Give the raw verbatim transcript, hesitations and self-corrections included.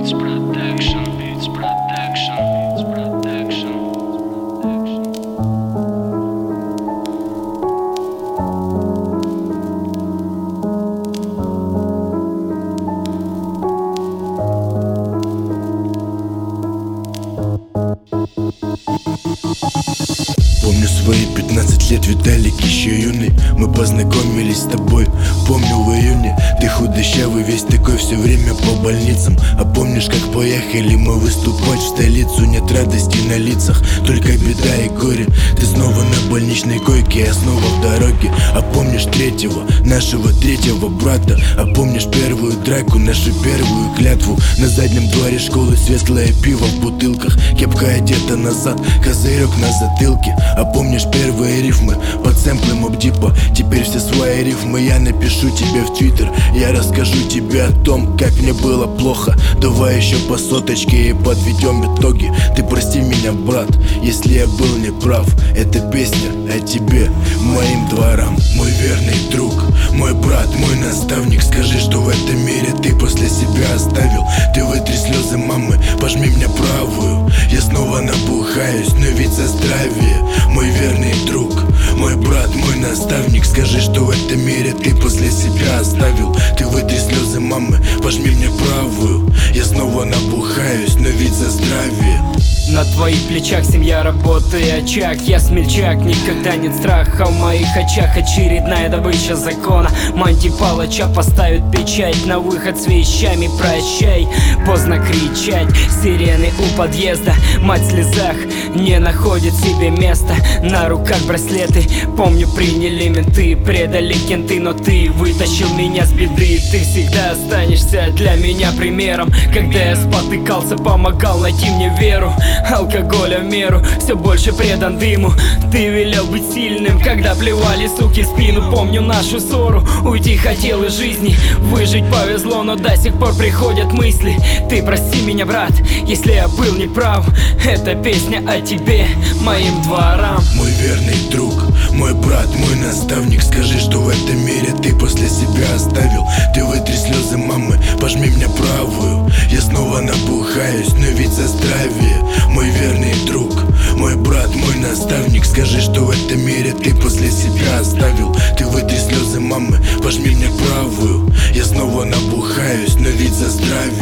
Beats Production, Beats Production, Beats Production. Помню свои пятнадцать лет, Виталик еще юный. Мы познакомились с тобой, помню, в июне. Ты худощавый, весь такой, все время по больницам. А помнишь, как поехали мы выступать в столицу? Нет радости на лицах, только беда и горе. Ты снова на больничной койке, я снова в дороге. А помнишь третьего, нашего третьего брата? А помнишь первую драку, нашу первую клятву? На заднем дворе школы светлое пиво в бутылках, кепка одета назад, козырек на затылке. А помнишь первые рифмы под сэмплом Обдипа? Теперь все свои рифмы я напишу тебе в твиттер. Я расскажу тебе о том, как мне было плохо. Давай еще по соточке и подведем итоги. Ты прости меня, брат, если я был неправ. Эта песня о тебе, моим дворам. Мой верный друг, мой брат, мой наставник. Скажи, что в этом мире ты после себя оставил. Ты вытри слезы мамы, пожми мне правую. Я снова набухаюсь, но ведь за здравие. Мой верный друг, мой брат, мой наставник. Скажи, что в этом мире ты после себя оставил. Ты вытри слезы мамы, пожми мне правую. Я снова набухаюсь, но ведь за здравие. На твоих плечах семья, работа и очаг. Я смельчак, никогда нет страха в моих очах. Очередная добыча закона. Мантий палача поставит печать на выход с вещами. Прощай, поздно кричать. Сирены у подъезда. Мать в слезах не находит себе места. На руках браслеты, помню, приняли менты. Предали кенты, но ты вытащил меня с беды. Ты всегда останешься для меня примером. Когда я спотыкался, помогал найти мне веру. Алкоголя в меру, все больше предан дыму. Ты велел быть сильным, когда плевали суки в спину. Помню нашу ссору, уйти хотел из жизни. Выжить повезло, но до сих пор приходят мысли. Ты прости меня, брат, если я был неправ. Эта песня о тебе, моим дворам. Мой верный друг, мой брат, мой наставник. Скажи, что в этом мире ты после себя оставил. Ты вытри слезы мамы, пожми мне правую. Я снова набухаюсь, но ведь за здравие. Мой верный друг, мой брат, мой наставник. Скажи, что в этом мире ты после себя оставил. Ты вытри слезы мамы, пожми мне правую. Я снова набухаюсь, но ведь за здравие.